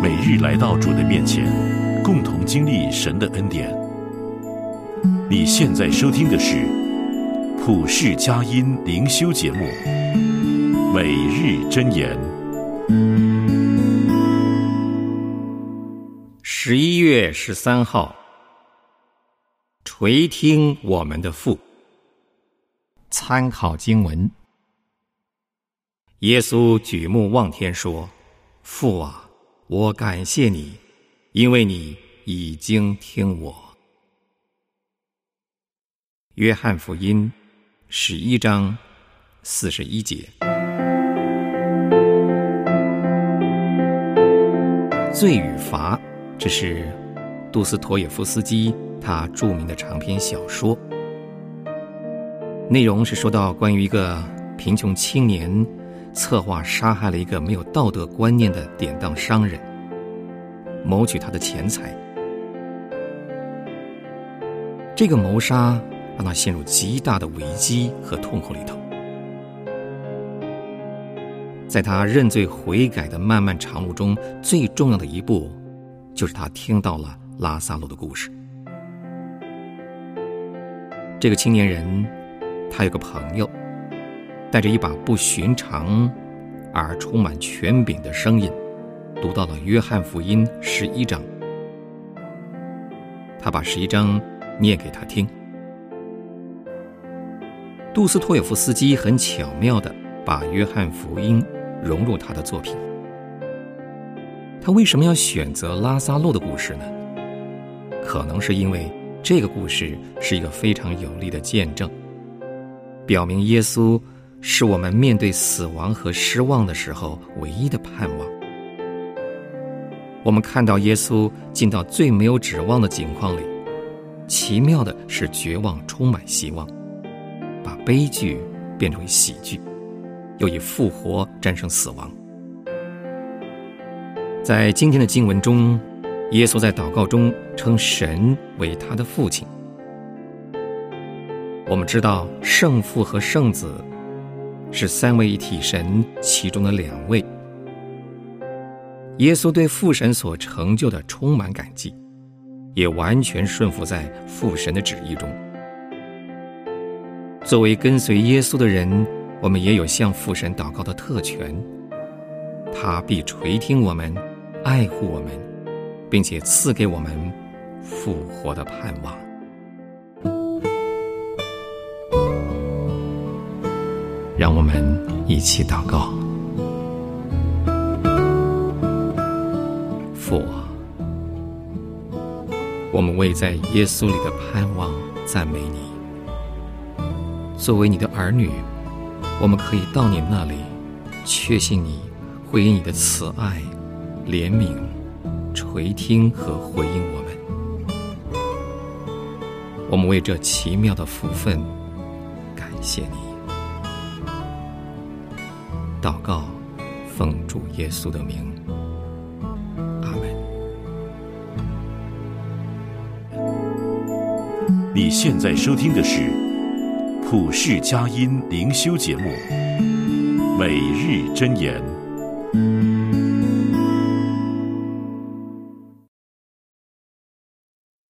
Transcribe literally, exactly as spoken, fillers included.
每日来到主的面前，共同经历神的恩典。你现在收听的是普世佳音灵修节目《每日箴言》。 十一月十三号，垂听我们的父。参考经文：耶稣举目望天说：父啊，我感谢你，因为你已经听我。约翰福音十一章四十一节。罪与罚，这是杜斯妥也夫斯基他著名的长篇小说，内容是说到关于一个贫穷青年策划杀害了一个没有道德观念的典当商人，谋取他的钱财。这个谋杀让他陷入极大的危机和痛苦里头。在他认罪悔改的漫漫长路中，最重要的一步就是他听到了拉撒路的故事。这个青年人他有个朋友，带着一把不寻常而充满权柄的声音读到了约翰福音十一章。他把十一章念给他听。杜斯托也夫斯基很巧妙地把约翰福音融入他的作品。他为什么要选择拉撒路的故事呢？可能是因为这个故事是一个非常有力的见证，表明耶稣是我们面对死亡和失望的时候唯一的盼望。我们看到耶稣进到最没有指望的境况里，奇妙的是绝望充满希望，把悲剧变成喜剧，又以复活战胜死亡。在今天的经文中，耶稣在祷告中称神为他的父亲。我们知道圣父和圣子是三位一体神其中的两位。耶稣对父神所成就的充满感激，也完全顺服在父神的旨意中。作为跟随耶稣的人，我们也有向父神祷告的特权，他必垂听我们，爱护我们，并且赐给我们复活的盼望。让我们一起祷告。父啊，我们为在耶稣里的盼望赞美你。作为你的儿女，我们可以到你那里，确信你会以你的慈爱、怜悯、垂听和回应我们。我们为这奇妙的福分感谢你。祷告，奉主耶稣的名，阿们。 你现在收听的是普世佳音灵修节目《每日箴言》。